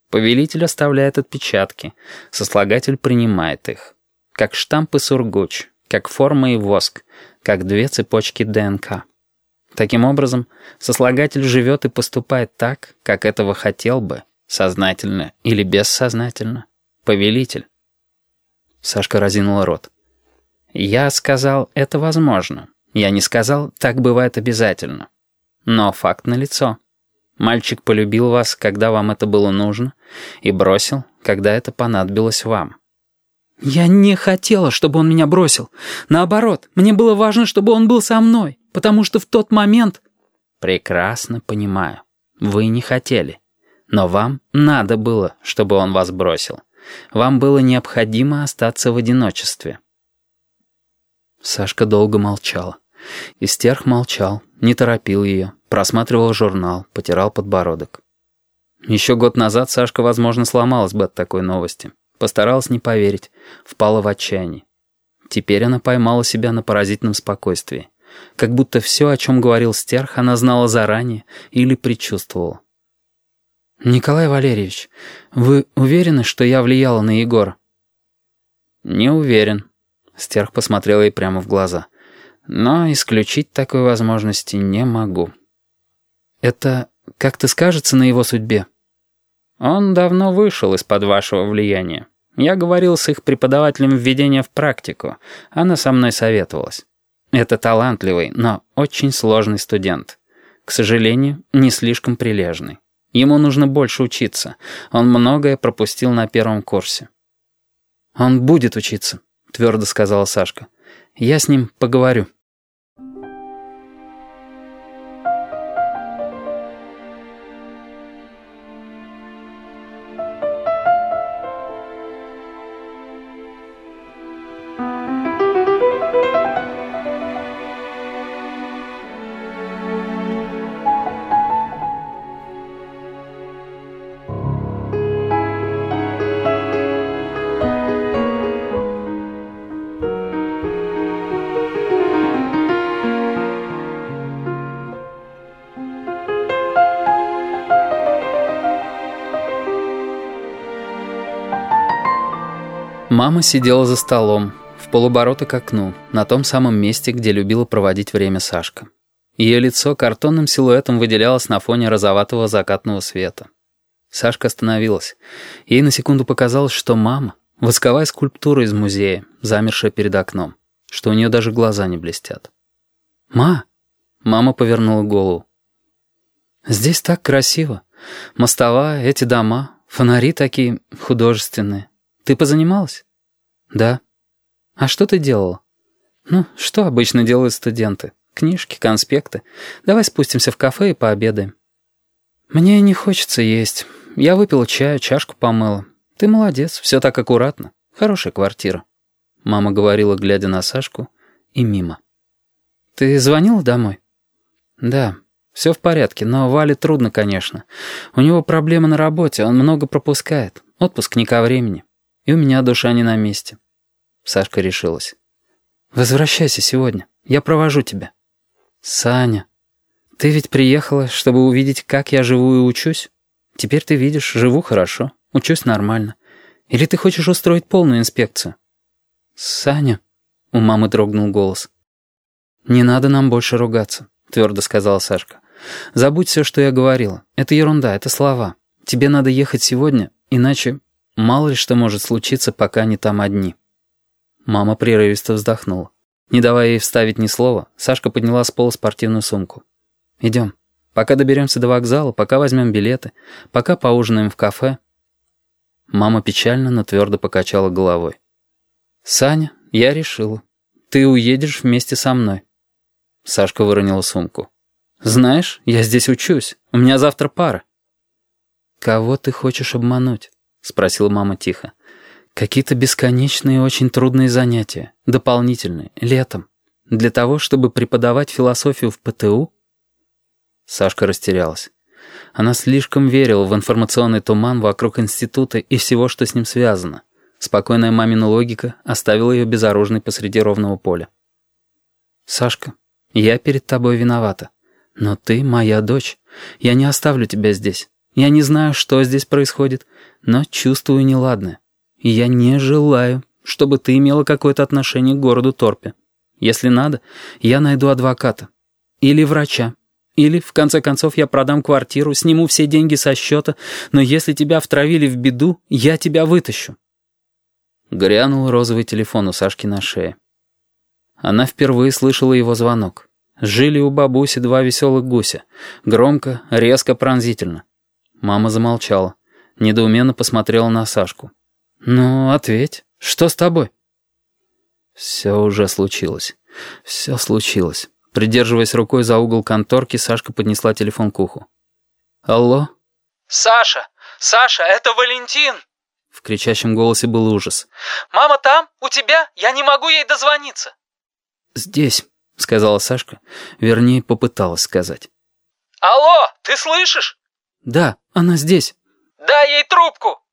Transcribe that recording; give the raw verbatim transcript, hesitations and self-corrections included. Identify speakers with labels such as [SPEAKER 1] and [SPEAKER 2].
[SPEAKER 1] Повелитель оставляет отпечатки, сослагатель принимает их. Как штамп и сургуч, как форма и воск, как две цепочки ДНК. Таким образом, сослагатель живет и поступает так, как этого хотел бы, сознательно или бессознательно, повелитель. Сашка разинула рот. «Я сказал, это возможно. Я не сказал, так бывает обязательно. Но факт налицо. Мальчик полюбил вас, когда вам это было нужно, и бросил, когда это понадобилось вам».
[SPEAKER 2] «Я не хотела, чтобы он меня бросил. Наоборот, мне было важно, чтобы он был со мной, потому что в тот момент...»
[SPEAKER 1] «Прекрасно понимаю. Вы не хотели. Но вам надо было, чтобы он вас бросил. Вам было необходимо остаться в одиночестве».
[SPEAKER 2] Сашка долго молчала. Истерх молчал, не торопил ее, просматривал журнал, потирал подбородок.
[SPEAKER 1] Еще год назад Сашка, возможно, сломалась бы от такой новости. Постаралась не поверить, впала в отчаяние. Теперь она поймала себя на поразительном спокойствии. Как будто все, о чем говорил Стерх, она знала заранее или предчувствовала.
[SPEAKER 2] «Николай Валерьевич, вы уверены, что я влияла на Егора?»
[SPEAKER 1] «Не уверен», — Стерх посмотрел ей прямо в глаза. «Но исключить такой возможности не могу».
[SPEAKER 2] «Это как-то скажется на его судьбе?»
[SPEAKER 1] «Он давно вышел из-под вашего влияния. Я говорил с их преподавателем введения в практику. Она со мной советовалась. Это талантливый, но очень сложный студент. К сожалению, не слишком прилежный. Ему нужно больше учиться. Он многое пропустил на первом курсе».
[SPEAKER 2] «Он будет учиться», — твердо сказала Сашка. «Я с ним поговорю».
[SPEAKER 1] Мама сидела за столом, в полоборота к окну, на том самом месте, где любила проводить время Сашка. Ее лицо картонным силуэтом выделялось на фоне розоватого закатного света. Сашка остановилась. Ей на секунду показалось, что мама — восковая скульптура из музея, замершая перед окном, что у нее даже глаза не блестят.
[SPEAKER 2] «Ма!»
[SPEAKER 1] — мама повернула голову.
[SPEAKER 2] «Здесь так красиво. Мостовая, эти дома, фонари такие художественные. Ты позанималась?» «Да». «А что ты делала?» «Ну, что обычно делают студенты? Книжки, конспекты. Давай спустимся в кафе и пообедаем». «Мне не хочется есть. Я выпила чаю, чашку помыла. Ты молодец, все так аккуратно. Хорошая квартира». Мама говорила, глядя на Сашку, и мимо. «Ты звонила домой?» «Да, все в порядке, но Вале трудно, конечно. У него проблемы на работе, он много пропускает. Отпуск не ко времени. И у меня душа не на месте». Сашка решилась. «Возвращайся сегодня. Я провожу тебя». «Саня, ты ведь приехала, чтобы увидеть, как я живу и учусь? Теперь ты видишь, живу хорошо, учусь нормально. Или ты хочешь устроить полную инспекцию?» «Саня», — у мамы дрогнул голос. «Не надо нам больше ругаться», — твердо сказала Сашка. «Забудь все, что я говорила. Это ерунда, это слова. Тебе надо ехать сегодня, иначе мало ли что может случиться, пока они там одни». Мама прерывисто вздохнула. Не давая ей вставить ни слова, Сашка подняла с пола спортивную сумку. «Идем. Пока доберемся до вокзала, пока возьмем билеты, пока поужинаем в кафе». Мама печально, но твердо покачала головой. «Саня, я решила. Ты уедешь вместе со мной». Сашка выронила сумку. «Знаешь, я здесь учусь. У меня завтра пара». «Кого ты хочешь обмануть?» — спросила мама тихо. «Какие-то бесконечные и очень трудные занятия, дополнительные, летом, для того, чтобы преподавать философию в ПТУ?» Сашка растерялась. Она слишком верила в информационный туман вокруг института и всего, что с ним связано. Спокойная мамина логика оставила ее безоружной посреди ровного поля. «Сашка, я перед тобой виновата. Но ты моя дочь. Я не оставлю тебя здесь. Я не знаю, что здесь происходит, но чувствую неладное. И я не желаю, чтобы ты имела какое-то отношение к городу Торпе. Если надо, я найду адвоката. Или врача. Или, в конце концов, я продам квартиру, сниму все деньги со счета, но если тебя втравили в беду, я тебя вытащу». Грянул розовый телефон у Сашки на шее. Она впервые слышала его звонок. Жили у бабуси два веселых гуся. Громко, резко, пронзительно. Мама замолчала. Недоуменно посмотрела на Сашку. «Ну, ответь, что с тобой?» Все уже случилось. Все случилось. Придерживаясь рукой за угол конторки, Сашка поднесла телефон к уху. «Алло?»
[SPEAKER 3] «Саша! Саша, это Валентин!»
[SPEAKER 2] В кричащем голосе был ужас.
[SPEAKER 3] «Мама там? У тебя? Я не могу ей дозвониться!»
[SPEAKER 2] «Здесь», — сказала Сашка. Вернее, попыталась сказать.
[SPEAKER 3] «Алло, ты слышишь?»
[SPEAKER 2] «Да, она здесь».
[SPEAKER 3] «Дай ей трубку!»